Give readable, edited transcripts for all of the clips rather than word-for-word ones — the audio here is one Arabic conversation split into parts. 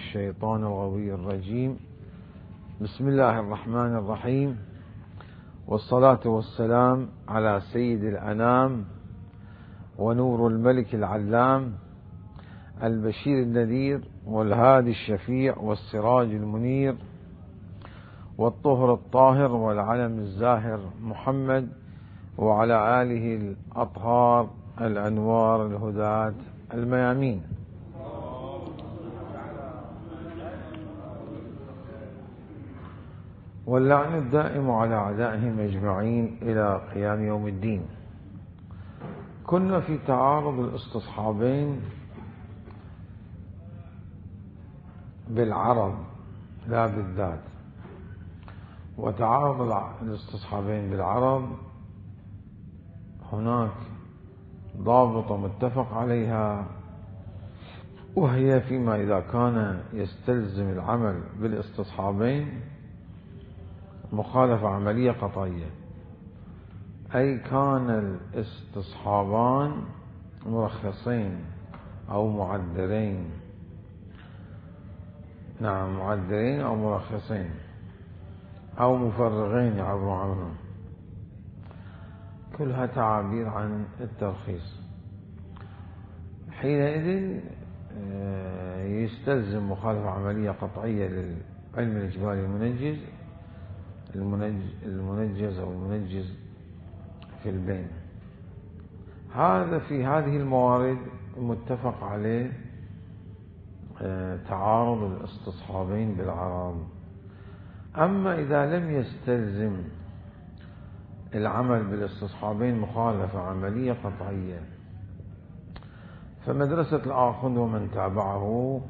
الشيطان الغوي الرجيم. بسم الله الرحمن الرحيم، والصلاة والسلام على سيد الأنام ونور الملك العلام البشير النذير والهادي الشفيع والسراج المنير والطهر الطاهر والعلم الزاهر محمد وعلى آله الأطهار الأنوار الهداة الميامين. واللعن الدائم على أعدائهم أجمعين إلى قيام يوم الدين. كنا في تعارض الاستصحابين بالعرض لا بالذات، وتعارض الاستصحابين بالعرض هناك ضابطة متفق عليها، وهي فيما إذا كان يستلزم العمل بالاستصحابين مخالفة عملية قطعية، أي كان الاستصحابان مرخصين أو معذرين، نعم معذرين أو مرخصين أو مفرغين يعبرون عنهم، كلها تعابير عن الترخيص. حينئذ يستلزم مخالفة عملية قطعية للعلم الإجمالي المنجز أو المنجز في البين. هذا في هذه الموارد متفق عليه تعارض الاستصحابين بالعرض. أما إذا لم يستلزم العمل بالاستصحابين مخالفة عملية قطعية، فمدرسة الآخذ ومن تابعه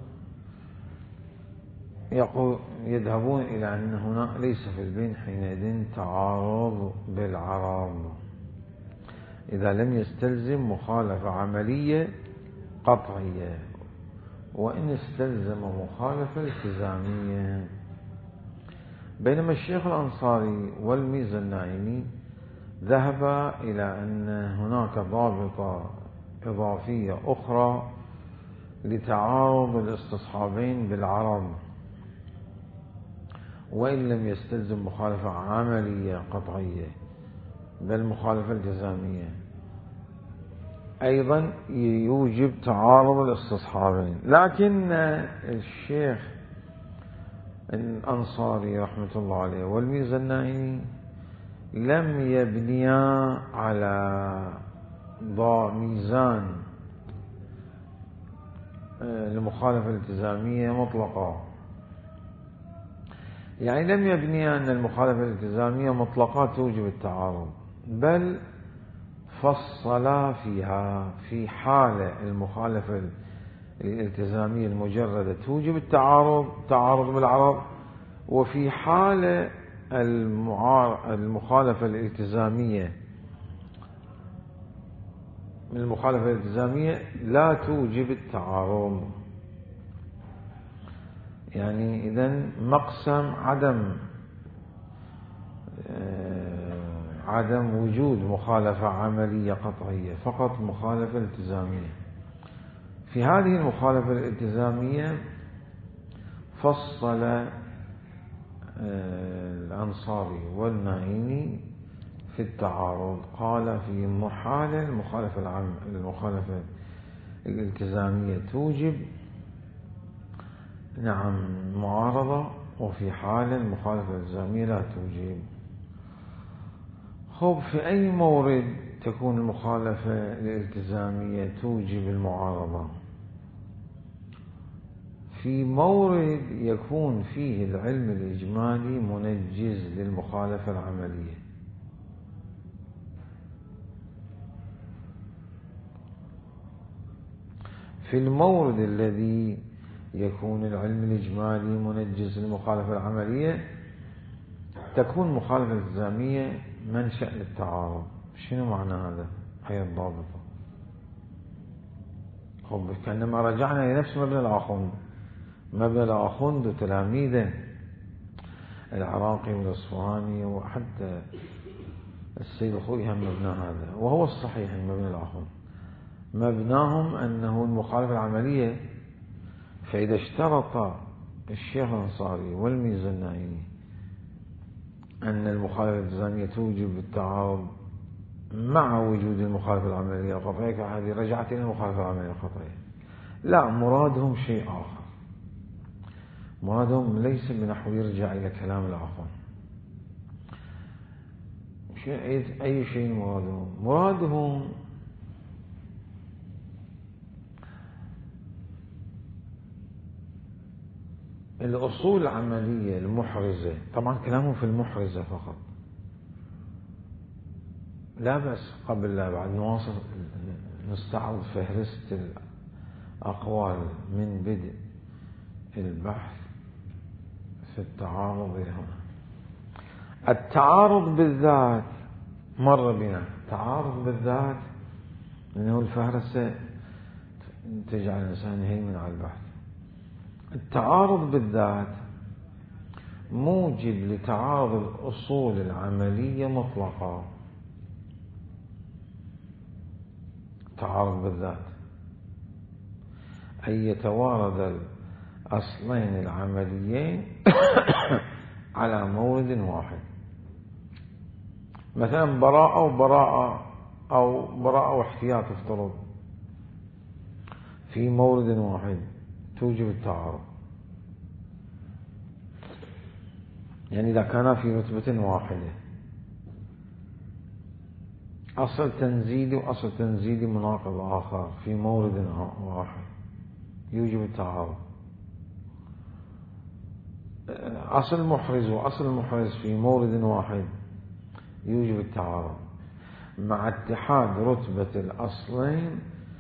يذهبون إلى أن هنا ليس في البين حينئذ تعارض بالعرض إذا لم يستلزم مخالفة عملية قطعية، وإن استلزم مخالفة التزامية. بينما الشيخ الأنصاري والميزة الناعمي ذهب إلى أن هناك ضابطة إضافية أخرى لتعارض الاستصحابين بالعرض، وإن لم يستلزم مخالفة عملية قطعية بل مخالفة التزامية، أيضا يوجب تعارض الاستصحابين. لكن الشيخ الأنصاري رحمة الله عليه والميزة الناعمي لم يبنيا على ميزان المخالفة الالتزامية مطلقة، يعني لم يبنيا أن المخالفة الالتزامية مطلقة توجب التعارض، بل فصلا فيها في حالة المخالفة الالتزامية المجردة توجب التعارض بالعرض، وفي حالة المخالفة الالتزامية لا توجب التعارض. يعني إذن مقسم عدم وجود مخالفة عملية قطعية، فقط مخالفة التزامية. في هذه المخالفة الالتزامية فصل الأنصاري والناعمي في التعارض، قال في محال المخالفة الالتزامية توجب نعم معارضة، وفي حال المخالفة الالتزامية لا توجب. في أي مورد تكون المخالفة الالتزامية توجب المعارضة؟ في مورد يكون فيه العلم الإجمالي منجز للمخالفة العملية، في المورد الذي يكون العلم الإجمالي منجز للمخالفة العملية تكون مخالفة الالتزامية منشأ للتعارض. شنو معنى هذا؟ هي الضابطة. كأنما رجعنا إلى نفس مبنى الآخوند وتلاميذه العراقي والأصفهاني، وحتى السيد الخوئي هم مبنى هذا، وهو الصحيح مبنى الآخوند مبناهم أنه المخالفة العملية، فإذا اشترط الشيخ الأنصاري والميزاني أن المخالفة الالتزامية توجب التعارض مع وجود المخالفة العملية القطعية كهذه رجعت إلى المخالفة العملية القطعية. لا، مرادهم شيء آخر. مرادهم ليس بنحو يرجع إلى كلام الآخر. أي شيء مرادهم الأصول العملية المحرزة. طبعا كلامهم في المحرزة فقط، لا بس قبل لا بعد نواصل نستعرض فهرست الأقوال من بدء البحث في التعارض إلى هنا. التعارض بالذات مر بنا. التعارض بالذات لأنه الفهرسة تجعل الإنسان يهيمن على البحث. التعارض بالذات موجب لتعارض الأصول العملية مطلقة. تعارض بالذات أن يتوارد الأصلين العمليين على مورد واحد. مثلا براءة وبراءة أو براءة واحتياط افترض في مورد واحد توجب التعارض. يعني إذا كان في رتبة واحدة أصل تنزيلي وأصل تنزيلي مناقض آخر في مورد واحد يوجب التعارض. أصل محرز وأصل محرز في مورد واحد يوجب التعارض مع اتحاد رتبة الأصلين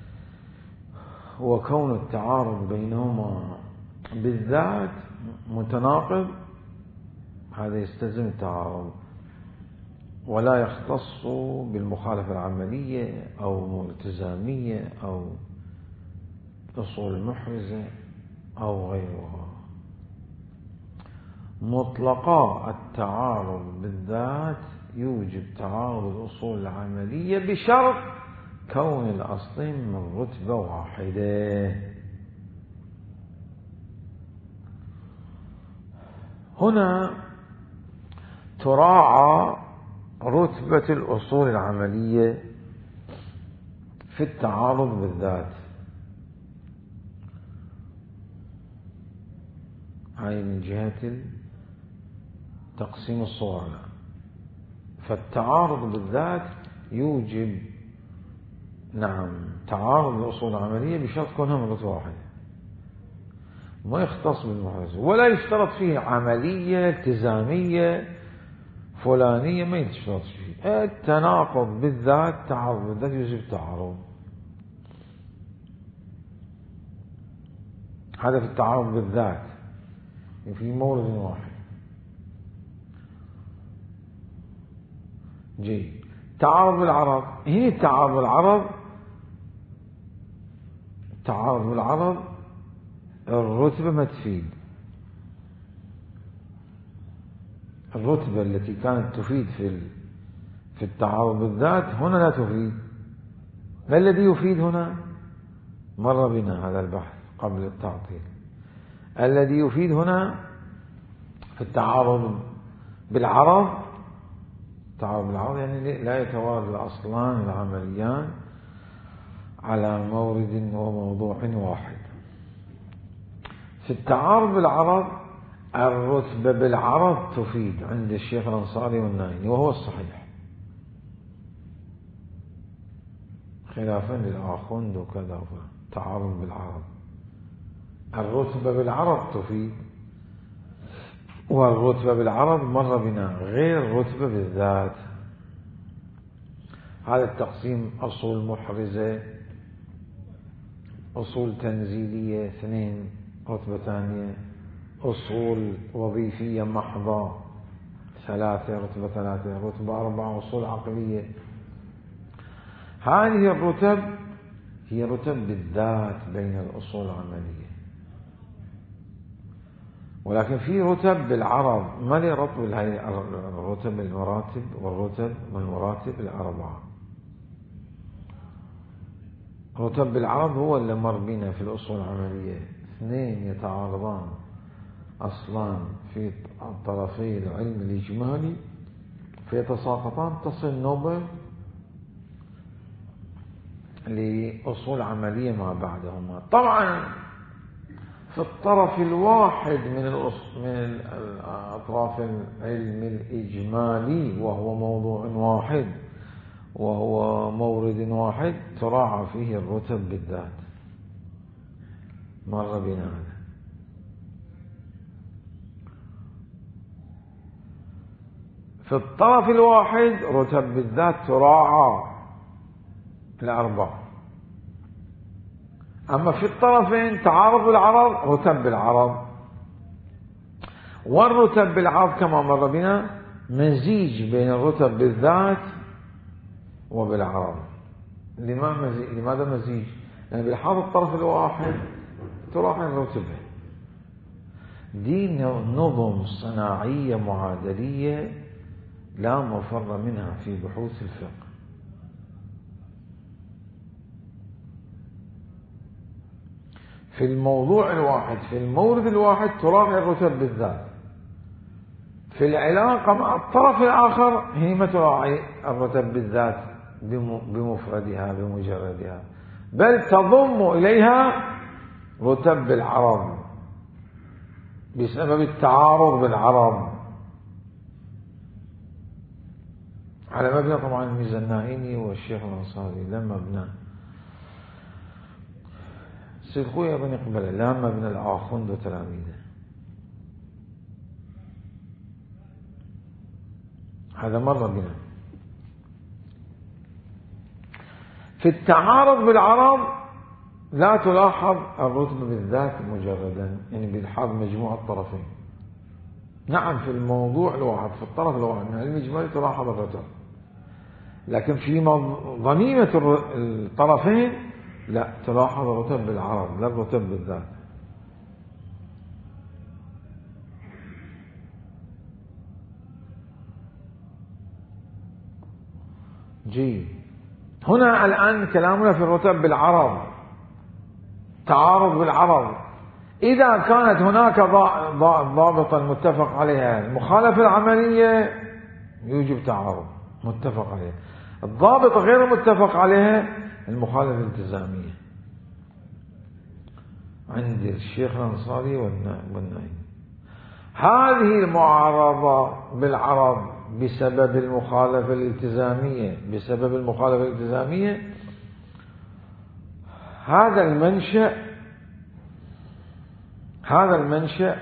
وكون التعارض بينهما بالذات متناقض. هذا يستلزم التعارض ولا يختص بالمخالفة العملية أو الالتزامية أو أصول محرزة أو غيرها. مطلقا التعارض بالذات يوجب تعارض الأصول العملية بشرط كون الأصلين من رتبة واحدة. هنا تراعى رتبة الأصول العملية في التعارض بالذات. هاي من جهة تقسيم الصور. فالتعارض بالذات يوجب تعارض الأصول العملية بشرط كونها من رتبة واحدة، ما يختص بالمحرز ولا يشترط فيه عملية التزامية فلانية، ما يشترط فيه. التناقض بالذات تعارض بالذات يوجب التعارض. هذا في التعارض بالذات في مورد واحد. جيد. تعارض بالعرض. هي تعارض بالعرض. تعارض بالعرض الرتبة ما تفيد. الرتبة التي كانت تفيد في التعارض بالذات هنا لا تفيد. ما الذي يفيد هنا؟ مر بنا هذا البحث قبل التعطيل. الذي يفيد هنا في التعارض بالعرض. التعارض بالعرض يعني لا يتوارد الأصلان العمليان على مورد وموضوع واحد. في التعارض بالعرض الرتبة بالعرض تفيد عند الشيخ الأنصاري والنايني وهو الصحيح، خلافا للآخوند وكذا. تعارض بالعرض الرتبة بالعرض تفيد، والرتبة بالعرض مر بنا غير رتبة بالذات. هذا التقسيم أصول محرزة، أصول تنزيلية 2 رتبة ثانية، أصول وظيفية محضة 3 رتبة 3، رتبة 4 أصول عقلية. هذه الرتب هي رتب بالذات بين الأصول العملية، ولكن في رتب بالعرض ما لي رتب هذه الرتب المراتب والرتب والمراتب الأربعة. رتب بالعرض هو اللي مر بنا في الأصول العملية 2 يتعارضان أصلان في طرفي العلم الإجمالي فيتساقطان، تصل نوبة لأصول عملية ما بعدهما. طبعا في الطرف الواحد من أطراف العلم الإجمالي وهو موضوع واحد وهو مورد واحد تراعى فيه الرتب بالذات، مر بنا هذا. في الطرف الواحد رتب بالذات تراعى الأربع، أما في الطرفين تعارض بالعرض رتب بالعرض، والرتب بالعرض كما مر بنا مزيج بين الرتب بالذات وبالعرض. لماذا مزيج؟ يعني بالحرف الطرف الواحد تراعي الرتبة. دي نظم صناعية معادلية لا مفر منها في بحوث الفقه. في الموضوع الواحد في المورد الواحد تراعي الرتب بالذات، في العلاقة مع الطرف الآخر هي ما تراعي الرتب بالذات بمفردها بمجردها، بل تضم إليها رتب بالعرض بسبب التعارض بالعرض، على مبنى طبعا الميزانائيني والشيخ الأنصاري لما بنى سيد خويا بن قبلة لما بنى الآخوند وتلاميذه. هذا مر بنا. في التعارض بالعرض لا تلاحظ الرتبة بالذات مجردا، يعني بيلحظ مجموع الطرفين. نعم في الموضوع الواحد في الطرف الواحد من العلم الإجمالي تلاحظ الرتب، لكن في ضميمة الطرفين لا تلاحظ الرتب بالعرض لا الرتب بالذات. جيد. هنا الآن كلامنا في الرتب بالعرض، تعارض بالعرض. إذا كانت هناك ضابطا متفق عليها المخالفة العملية يوجب تعارض متفق عليها، الضابط غير متفق عليها المخالفة الالتزامية عند الشيخ الأنصاري والنائي. هذه المعارضة بالعرض بسبب المخالفة الالتزامية هذا المنشأ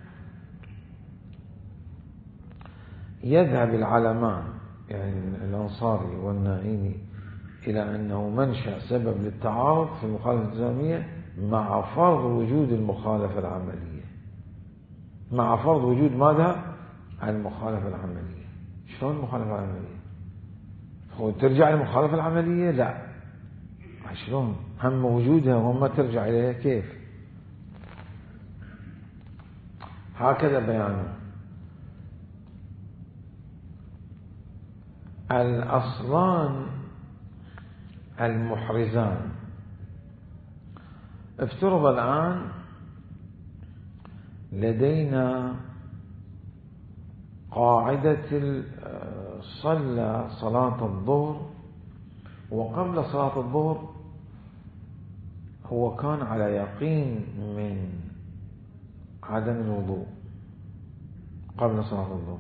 يذهب العلمان يعني الأنصاري والنائيني إلى أنه منشأ سبب للتعارض في المخالفة الالتزامية مع فرض وجود المخالفة العملية، مع فرض وجود ماذا؟ المخالفة العملية. شلون المخالفة العملية؟ هو ترجع للمخالفة العملية؟ لا، شلون؟ هم وجودها وهم ترجع إليها كيف؟ هكذا بيانه. الأصلان المحرزان، افترض الآن لدينا قاعدة صلى صلاة الظهر وقبل صلاة الظهر هو كان على يقين من عدم الوضوء قبل صلاة الظهر،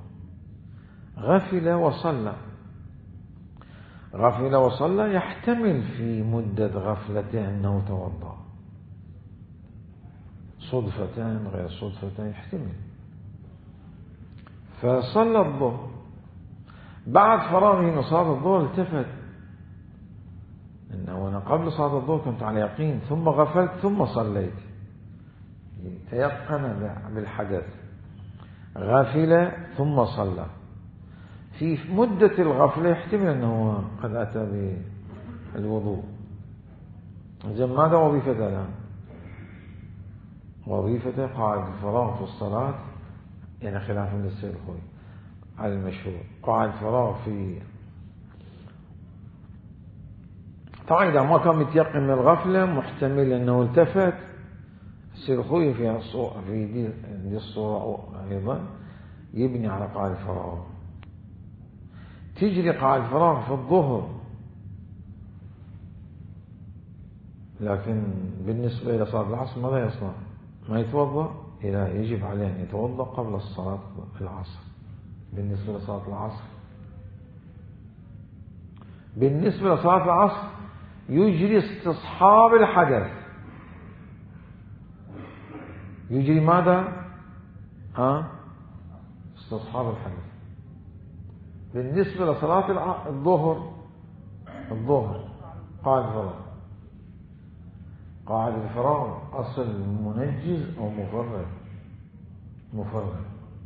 غفل وصلى يحتمل في مدة غفلته أنه توضأ، صدفتان غير صدفتان يحتمل، فصلى الظهر. بعد فراغه من صلاة الظهر التفت إنه أنا قبل صلاة الظهر كنت على يقين ثم غفلت ثم صليت، تيقن بالحدث، غفل ثم صلى. في مدة الغفلة يحتمل أنه قد أتى بالوضوء. إذن ماذا وظيفته الآن؟ وظيفته قاعد الفراغ في الصلاة، يعني خلافا للسيد الخوي على المشهور، قاعد الفراغ في طبعا إذا ما كان متيقن من الغفلة محتمل أنه التفت يصير خوي في دي الصورة أيضا يبني على قاعدة الفراغ. تجري قاعدة الفراغ في الظهر، لكن بالنسبة إلى صلاة العصر ماذا يصنع؟ ما يتوضأ؟ لا، يجب عليه أن يتوضأ قبل الصلاة العصر. بالنسبة لصلاة العصر، بالنسبة لصلاة العصر يجري استصحاب الحدث. يجري ماذا؟ استصحاب الحدث. بالنسبة لصلاة الظهر قاعدة الفراغ. قاعدة الفراغ أصل منجز أو مفرغ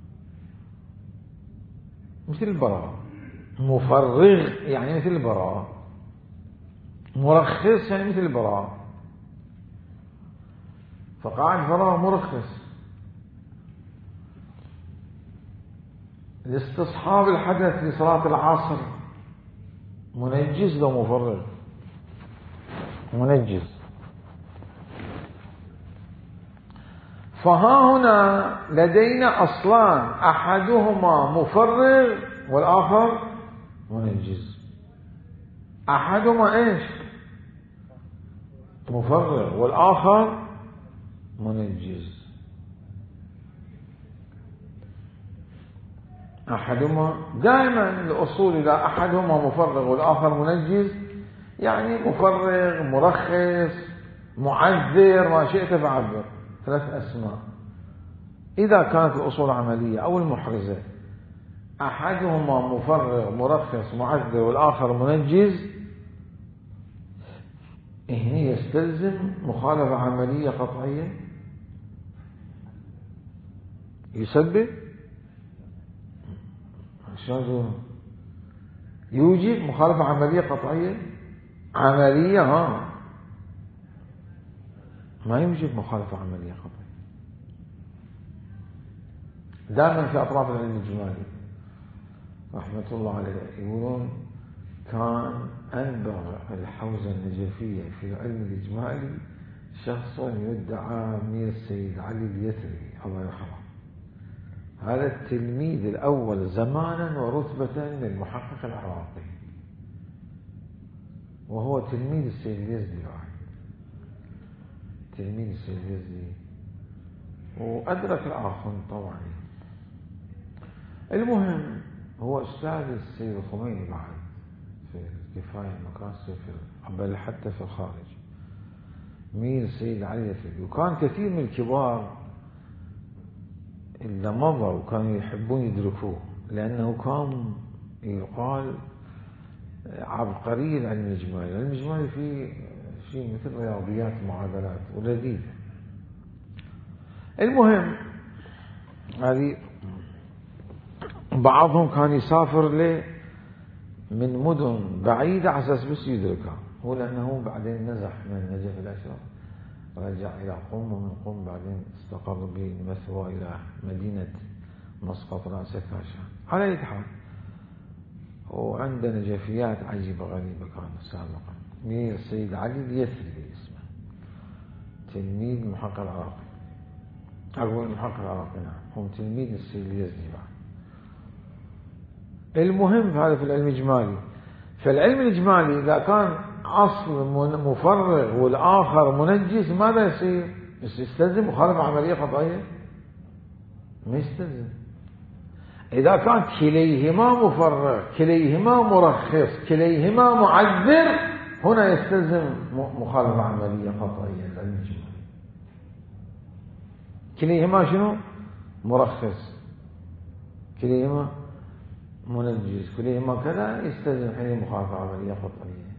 مثل البراءة. مفرغ يعني مثل البراءة، مرخص يعني مثل البراءة. فقاعدة الفراغ مرخص لاستصحاب الحدث لصلاة العصر، منجز لو مفرغ، منجز. فها هنا لدينا أصلان، أحدهما مفرغ والآخر منجز. أحدهما إيش؟ مفرغ والآخر منجز. أحدهما دائما الأصول إذا أحدهما مفرغ والآخر منجز يعني مفرغ، مرخص، معذر، ما شئت فعبر، 3 أسماء. إذا كانت الأصول عملية أو المحرزة أحدهما مفرغ مرخص معذر والآخر منجز، هنا يستلزم مخالفة عملية قطعية يسبب يوجد مخالفة عملية قطعية. عملية ما يوجد مخالفة عملية قطعية. دائما في أطراف العلم الإجمالي رحمة الله عليه يقولون كان أنبغ الحوزة النجفية في العلم الإجمالي شخص يدعى مير السيد علي اليثري الله يرحمه. هذا التلميذ الأول زمانا ورتبة للمحقق العراقي، وهو تلميذ السيد اليزدي واحد، تلميذ السيد اليزدي، وأدرك الآخرون طبعا. المهم هو أستاذ السيد الخميني بعد في الكفاية المكاسب بل حتى في الخارج، مير السيد علي اليثري. وكان كثير من الكبار اللي مضوا كانوا يحبون يدركوه، لأنه كان يقال عبقري العلم الإجمالي. العلم الإجمالي فيه شيء مثل رياضيات معادلات ولذيذ. المهم هذه بعضهم كان يسافر من مدن بعيدة على أساس بس يدركها، هو لأنه بعدين نزح من النجف الأشرف رجع إلى قم، ومن قم بعدين استقر بمثوى إلى مدينة مسقط رأس كاشان. على أي حال وعنده نجفيات عجيبة غريبة كانت سابقا. مير السيد علي اليثري اسمه، تلميذ المحقق العراقي، أقول المحقق العراقي نعم، هو تلميذ السيد اليزدي بعد. المهم هذا في العلم الإجمالي. فالعلم الإجمالي إذا كان أصل مفرغ والآخر منجز ماذا يصير؟ يستلزم مخالفة عملية قطعية؟ ما يستلزم. إذا كان كليهما مفرغ كليهما مرخص كليهما معذر هنا يستلزم مخالفة عملية قطعية. العلم الإجمالي كليهما شنو؟ مرخص، كليهما منجز، كليهما كذا، يستلزم حين مخالفة عملية قطعية.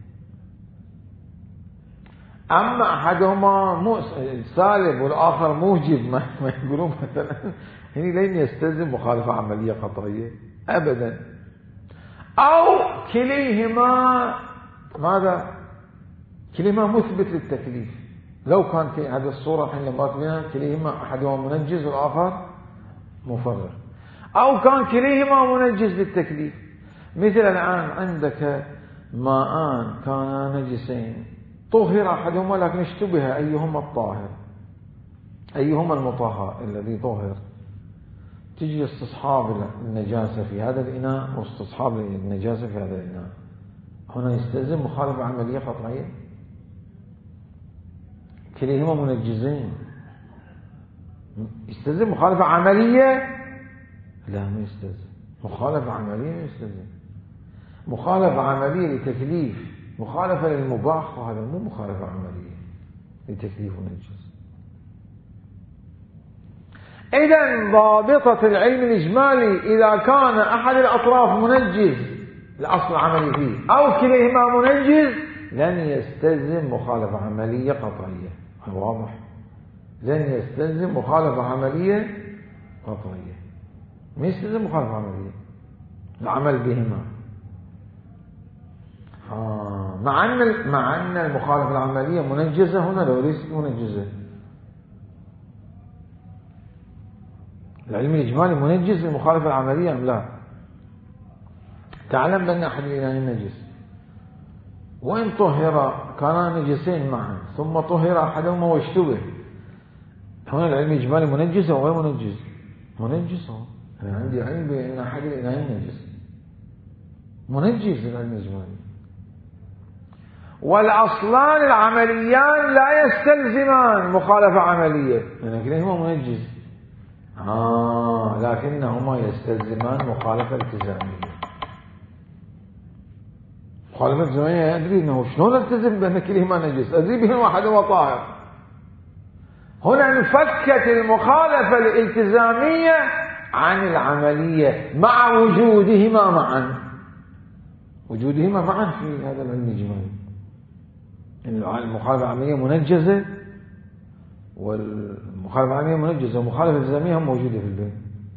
أما أحدهما سالب والآخر موجب ما يقولون مثلا هنا لن يستلزم مخالفة عملية قطعية أبدا. أو كليهما ماذا؟ كليهما مثبت للتكليف. لو كان في هذه الصورة حين لما بينها كليهما أحدهما منجز والآخر مفرغ، أو كان كليهما منجز للتكليف. مثل الآن عندك ماءان كانا نجسين، طهر أحدهما لكن اشتبه أيهما الطاهر، أيهما المطهر الذي طهر؟ تجي استصحاب النجاسة في هذا الإناء واستصحاب النجاسة في هذا الإناء، هنا يستلزم مخالفة عملية قطعية؟ كليهما منجزين، يستلزم مخالفة عملية؟ لا، ما يستلزم مخالفة عملية، ما يستلزم مخالفة عملية لتكليف، مخالفة للمباح، وهذا مو مخالفة عملية لتكليف منجز. إذن ضابطة العلم الإجمالي إذا كان أحد الأطراف منجز الأصل العملي فيه أو كليهما منجز لن يستلزم مخالفة عملية قطعية. واضح؟ لن يستلزم مخالفة عملية قطعية، ما يستلزم مخالفة عملية العمل بهما. مع أن المخالفة العملية منجزة هنا لو ليست منجزة. العلم الإجمالي منجز للمخالفة العملية أم لا؟ تعلم بأن أحد الإناءين نجس، وإن طهر كانا نجسين معا ثم طهر أحدهما واشتبه، هنا العلم الإجمالي منجز أو غير منجز؟ منجز. أنا عندي علم بأن أحد الإناءين نجس، منجز العلم الإجمالي. والأصلان العمليان لا يستلزمان مخالفة عملية، لكنهما منجز، لكنهما يستلزمان مخالفة التزامية. مخالفة التزامية أدري أنه شلون التزم بأن كلهما نجس، أدري بهم أحدهما طاهر. هنا انفكت المخالفة الالتزامية عن العملية مع وجودهما معا، وجودهما معا في هذا العلم الإجمالي. المخالفة العملية منجزة، والمخالفة العملية منجزة، والمخالفة الالتزامية هم موجودة في البين.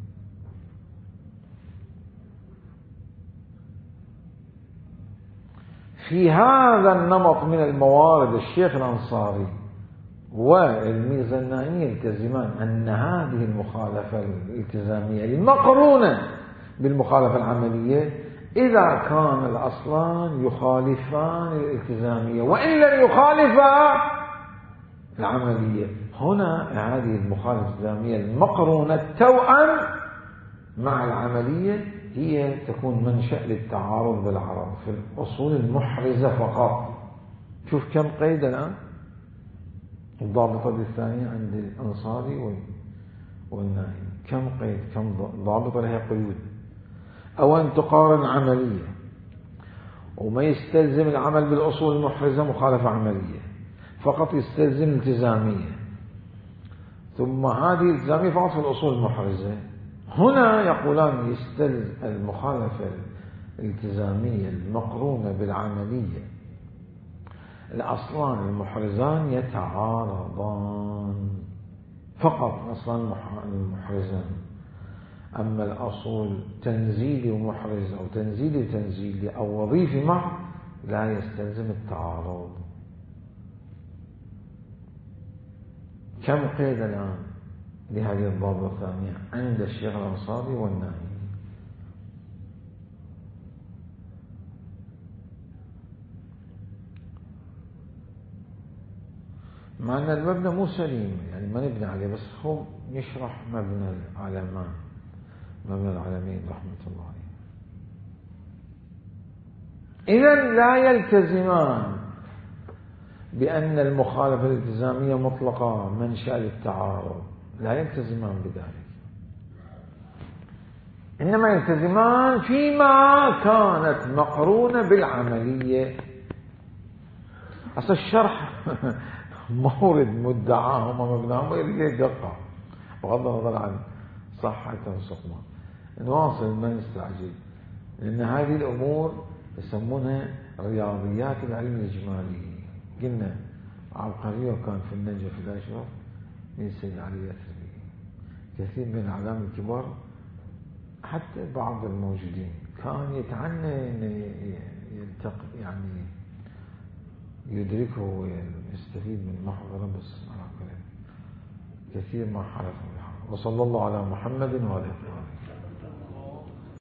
في هذا النمط من الموارد الشيخ الأنصاري والميرزا النائمي يلتزمان أن هذه المخالفة الالتزامية المقرونة بالمخالفة العملية إذا كان الأصلان يخالفان الالتزامية وإن لم يخالفا العملية، هنا هذه المخالفة الالتزامية المقرونة التوأم مع العملية هي تكون منشأ للتعارض بالعرض في الأصول المحرزة فقط. شوف كم قيد الآن الضابطة الثانية عند الأنصاري والنائم، كم قيد، كم ضابطة لها قيود. أولا تقارن عملية، وما يستلزم العمل بالأصول المحرزة مخالفة عملية، فقط يستلزم التزامية، ثم هذه الالتزامية فقط في الأصول المحرزة. هنا يقولان يستلزم المخالفة الالتزامية المقرونة بالعملية، الأصلان المحرزان يتعارضان فقط، الأصلان المحرزان. أما الأصول تنزيلي ومحرز أو تنزيلي تنزيلي أو وظيفي محض لا يستلزم التعارض. كم قيد الآن لهذه الضابطة الثانية عند الشيخ الأنصاري والنائمي؟ مع أن المبنى مو سليم، يعني ما نبني عليه، بس هو يشرح مبنى العلمان، مبنى العالمين رحمة الله عليه. إذن لا يلتزمان بأن المخالفة الالتزامية مطلقة منشأ للتعارض، لا يلتزمان بذلك، إنما يلتزمان فيما كانت مقرونة بالعملية. أصل الشرح مورد مدعاهم ومبناهم يريد يدقق بغض النظر عن صحة وسقمة. نواصل ما نستعجل، لأن هذه الأمور يسمونها رياضيات العلم الإجمالي. قلنا عبقرية كان في النجف الأشرف من سيد علي الأثري، كثير من الأعلام الكبار حتى بعض الموجودين كان يتعنى أن يعني يدركه ويستفيد من محضره، بس على كثير ما حرف. وصلى الله على محمد وعلى آله.